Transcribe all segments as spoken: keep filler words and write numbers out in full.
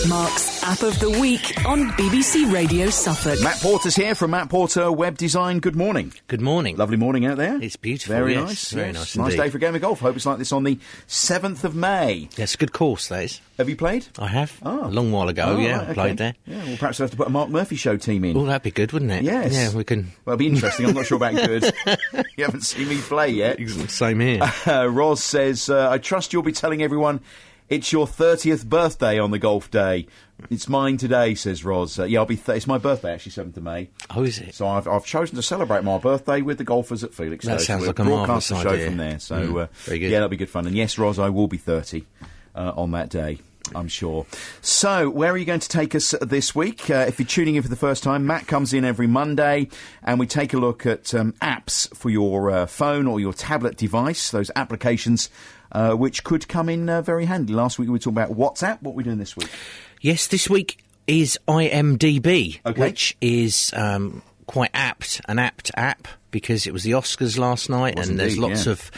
Mark's App of the Week on B B C Radio Suffolk. Matt Porter's here from Matt Porter Web Design. Good morning. Good morning. Lovely morning out there. It's beautiful. Very yes. nice. Very yes. nice Nice indeed. day for a game of golf. Hope it's like this on the seventh of May. Yeah, it's a good course, that is. Have you played? I have. Oh. A long while ago, Oh, yeah, right, I okay. played there. Yeah, well, perhaps we'll have to put a Mark Murphy show team in. Oh, that'd be good, wouldn't it? Yes. Yeah, we can... Well, it'll be interesting. I'm not sure about good. You haven't seen me play yet. Same here. Uh, Roz says, uh, I trust you'll be telling everyone it's your thirtieth birthday on the golf day. It's mine today, says Roz. Uh, yeah, I'll be. Th- it's my birthday, actually, seventh of May. Oh, is it? So I've, I've chosen to celebrate my birthday with the golfers at Felix. That So sounds we'll like a broadcast marvellous the show idea. from there. So Mm, uh, very good. yeah, that'll be good fun. And yes, Roz, I will be thirty uh, on that day, I'm sure. So, where are you going to take us this week? Uh, if you're tuning in for the first time, Matt comes in every Monday and we take a look at um, apps for your uh, phone or your tablet device, those applications uh, which could come in uh, very handy. Last week we were talking about WhatsApp. What are we doing this week? Yes, this week is I M D B, Okay. which is um, quite apt, an apt app, because it was the Oscars last night, Was and there's indeed, lots yeah. of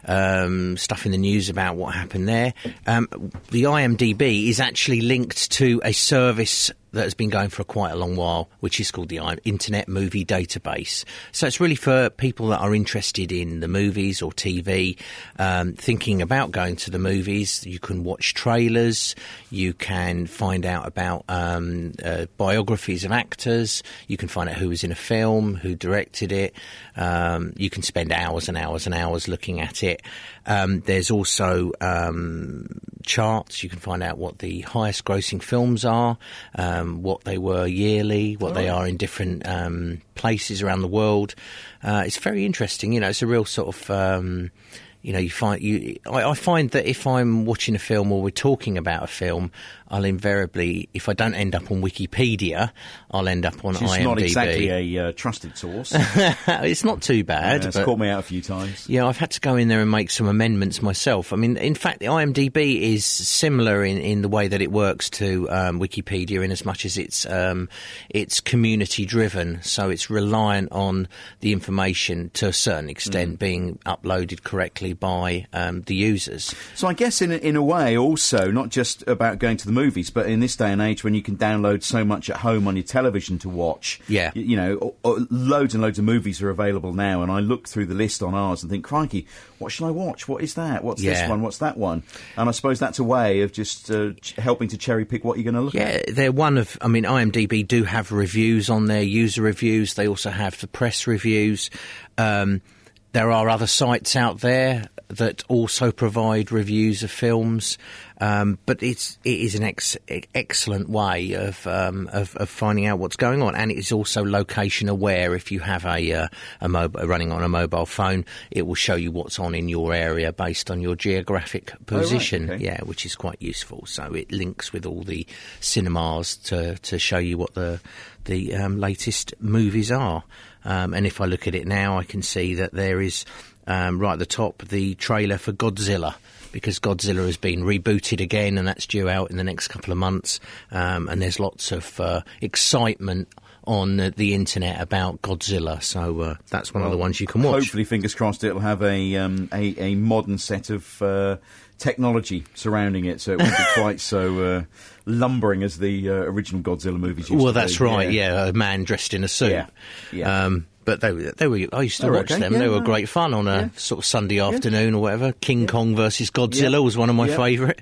um, stuff in the news about what happened there. Um, the I M D B is actually linked to a service that has been going for quite a long while, which is called the Internet Movie Database. So it's really for people that are interested in the movies or T V, um, thinking about going to the movies. You can watch trailers, you can find out about um, uh, biographies of actors, you can find out who was in a film, who directed it, um, you can spend hours and hours and hours looking at it. Um, there's also um, charts. You can find out what the highest grossing films are, um, what they were yearly, what Oh. they are in different um, places around the world. Uh, it's very interesting. You know, it's a real sort of... Um, You know, you find you. I, I find that if I'm watching a film or we're talking about a film, I'll invariably, if I don't end up on Wikipedia, I'll end up on It's I M D B. not exactly a uh, trusted source. It's not too bad. Yeah, it's but caught me out a few times. yeah, I've had to go in there and make some amendments myself. I mean, in fact, the I M D B is similar in, in the way that it works to um, Wikipedia, in as much as it's um, it's community driven, so it's reliant on the information to a certain extent Mm. being uploaded correctly by um, the users. So I guess in a, in a way also, not just about going to the movies, but in this day and age when you can download so much at home on your television to watch, Yeah. you, you know, o- o- loads and loads of movies are available now, and I look through the list on ours and think, crikey, what should I watch? What is that? What's this Yeah. one? What's that one? And I suppose that's a way of just uh, ch- helping to cherry pick what you're going to look at. Yeah, they're one of, I mean, I M D B do have reviews on their user reviews. They also have the press reviews. Um, there are other sites out there that also provide reviews of films, um, but it's it is an ex- excellent way of, um, of of finding out what's going on, and it is also location aware. If you have a uh, a mobile running on a mobile phone, it will show you what's on in your area based on your geographic position. okay. Yeah, which is quite useful. So it links with all the cinemas to to show you what the the um, latest movies are. Um, and if I look at it now, I can see that there is um, right at the top the trailer for Godzilla, because Godzilla has been rebooted again, and that's due out in the next couple of months. Um, and there's lots of uh, excitement on the, the internet about Godzilla, so uh, that's one of the ones you can watch. Hopefully, fingers crossed, it'll have a um, a, a modern set of uh, technology surrounding it, so it won't be quite so uh, lumbering as the uh, original Godzilla movies used Well, to that's be. right. Yeah. a man dressed in a suit. Yeah, yeah. Um, but they were, they were. I used to They were watch okay, them. yeah, they were no. great fun on a Yeah. sort of Sunday afternoon or whatever. King Kong versus Godzilla Yeah. was one of my Yeah. favourite.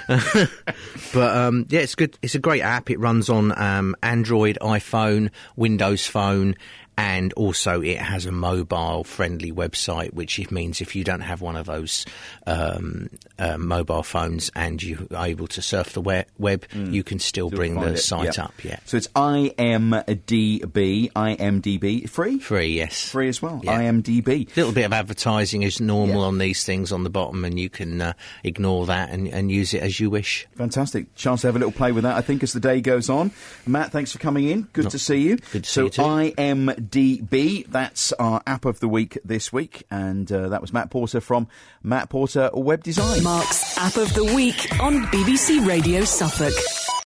But um, yeah, it's good. It's a great app. It runs on um, Android, iPhone, Windows Phone. And also it has a mobile-friendly website, which means if you don't have one of those um, uh, mobile phones and you are able to surf the web, web you can still, Still bring find the it, site yeah. up. Yeah, So it's I M D B, I M D B, free? free, yes. Free as well, Yeah. I M D B. A little bit of advertising is normal Yeah. on these things on the bottom, and you can uh, ignore that and, and use it as you wish. Fantastic. Chance to have a little play with that, I think, as the day goes on. Matt, thanks for coming in. Good to see you. Good to so see you too. I M D B, that's our app of the week this week. And uh, that was Matt Porter from Matt Porter Web Design. Mark's App of the Week on B B C Radio Suffolk.